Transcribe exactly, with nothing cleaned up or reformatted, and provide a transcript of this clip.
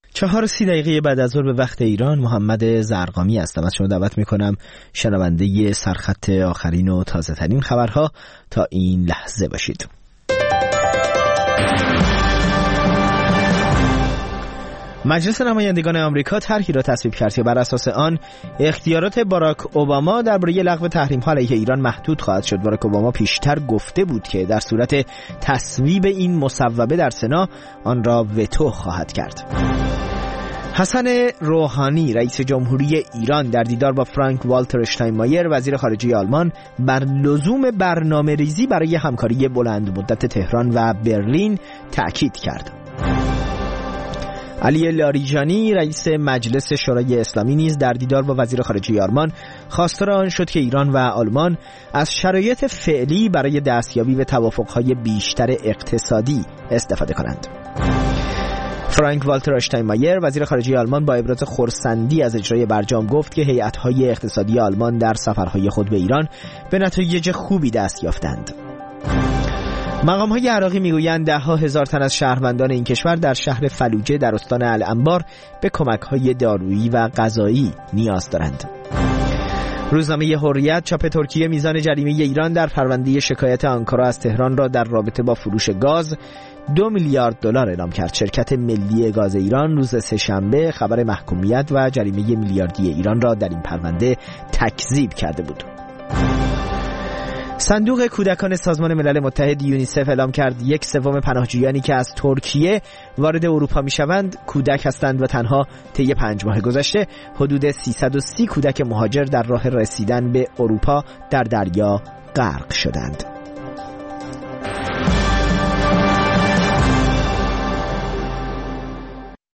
چهار سی دقیقه بعد از ظهر به وقت ایران، محمد زرقامی هستم. از شما دعوت میکنم شنونده سرخط آخرین و تازه ترین خبرها تا این لحظه باشید. مجلس نمایندگان آمریکا طرحی را تصویب کرد که بر اساس آن اختیارات باراک اوباما درباره لغو تحریم‌ها علیه ایران محدود خواهد شد. باراک اوباما پیشتر گفته بود که در صورت تصویب این مصوبه در سنا آن را وتو خواهد کرد. حسن روحانی رئیس جمهوری ایران در دیدار با فرانک والتر اشتاینمایر وزیر خارجه آلمان بر لزوم برنامه ریزی برای همکاری بلند مدت تهران و برلین تأکید کرد. علی لاریجانی رئیس مجلس شورای اسلامی نیز در دیدار با وزیر خارجه آلمان خواستار آن شد که ایران و آلمان از شرایط فعلی برای دستیابی به توافق‌های بیشتر اقتصادی استفاده کنند. فرانک والتر اشتاینمایر وزیر خارجه آلمان با ابراز خرسندی از اجرای برجام گفت که هیئت‌های اقتصادی آلمان در سفرهای خود به ایران به نتایج خوبی دست یافتند. مقام‌های عراقی میگویند ده ها هزار تن از شهروندان این کشور در شهر فلوجه در استان الانبار به کمک‌های دارویی و غذایی نیاز دارند. روزنامه حریت چاپ ترکیه میزان جریمه ایران در پرونده شکایت آنکارا از تهران را در رابطه با فروش گاز دو میلیارد دلار اعلام کرد. شرکت ملی گاز ایران روز سه‌شنبه خبر محکومیت و جریمه میلیاردی ایران را در این پرونده تکذیب کرده بود. صندوق کودکان سازمان ملل متحد یونیسف اعلام کرد یک سوم پناهجویانی که از ترکیه وارد اروپا میشوند کودک هستند و تنها طی پنج ماه گذشته حدود سیصد و سی کودک مهاجر در راه رسیدن به اروپا در دریا غرق شدند.